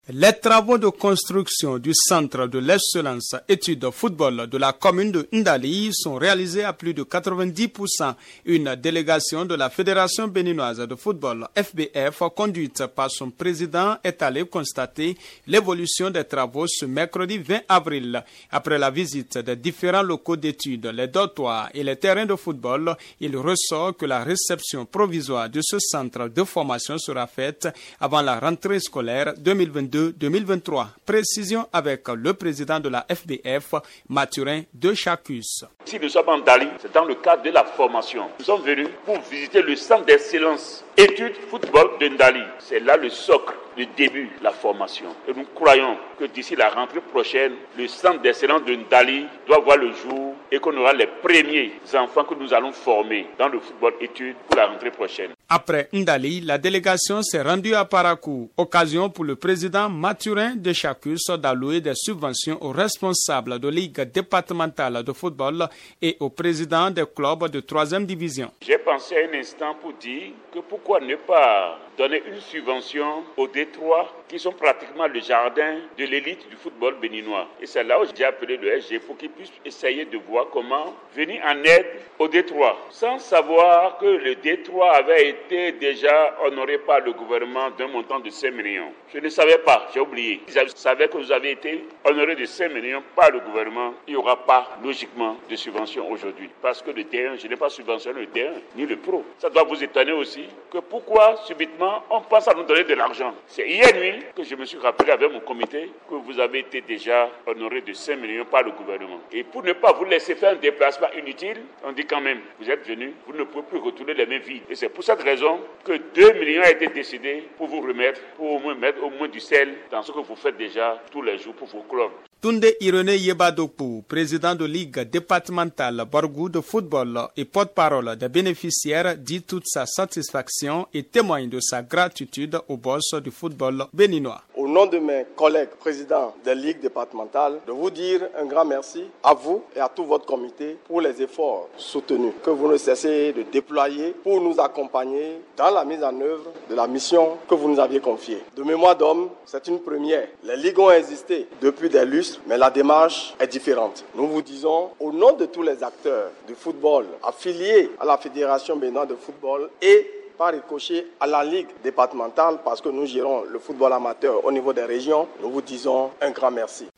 Les travaux de construction du centre de l'excellence études football de la commune de Ndali sont réalisés à plus de 90%. Une délégation de la Fédération béninoise de football FBF conduite par son président est allée constater l'évolution des travaux ce mercredi 20 avril. Après la visite des différents locaux d'études, les dortoirs et les terrains de football, il ressort que la réception provisoire de ce centre de formation sera faite avant la rentrée scolaire 2022-2023. Précision avec le président de la FBF, Mathurin de Chacus. Si nous sommes en Ndali, c'est dans le cadre de la formation. Nous sommes venus pour visiter le centre d'excellence études football de Ndali. C'est là le socle, le début, la formation. Et nous croyons que d'ici la rentrée prochaine, le centre d'excellence de Ndali doit voir le jour et qu'on aura les premiers enfants que nous allons former dans le football études pour la rentrée prochaine. Après Ndali, la délégation s'est rendue à Parakou, occasion pour le président Mathurin de Chacus d'allouer des subventions aux responsables de ligue départementale de football et aux présidents des clubs de 3e division. J'ai pensé un instant pour dire que pourquoi ne pas donner une subvention aux D3 qui sont pratiquement le jardin de l'élite du football béninois. Et c'est là où j'ai appelé le SG pour qu'ils puissent essayer de voir comment venir en aide au D3, sans savoir que le D3 avait été déjà honoré par le gouvernement d'un montant de 5 millions. Je ne savais pas, j'ai oublié. Ils savaient que vous avez été honoré de 5 millions par le gouvernement. Il n'y aura pas, logiquement, de subvention aujourd'hui. Parce que le D1, je n'ai pas subventionné le D1, ni le pro. Ça doit vous étonner aussi que pourquoi, subitement, on pense à nous donner de l'argent. C'est hier nuit que je me suis rappelé avec mon comité que vous avez été déjà honoré de 5 millions par le gouvernement. Et pour ne pas vous laisser faire un déplacement inutile, on dit quand même, vous êtes venus, vous ne pouvez plus retourner les mains vides. Et c'est pour cette raison que 2 millions a été décidé pour vous remettre, pour au moins mettre au moins du sel dans ce que vous faites déjà tous les jours pour vos clubs. Tunde Irene Yebadopou, président de Ligue départementale Borgou de football et porte-parole des bénéficiaires, dit toute sa satisfaction et témoigne de sa gratitude au boss du football béninois. Au nom de mes collègues présidents des ligues départementales, de vous dire un grand merci à vous et à tout votre comité pour les efforts soutenus que vous ne cessez de déployer pour nous accompagner dans la mise en œuvre de la mission que vous nous aviez confiée. De mémoire d'homme, c'est une première. Les ligues ont existé depuis des lustres, mais la démarche est différente. Nous vous disons, au nom de tous les acteurs du football affiliés à la Fédération béninoise de football et par ricochet à la Ligue départementale, parce que nous gérons le football amateur au niveau des régions, nous vous disons un grand merci.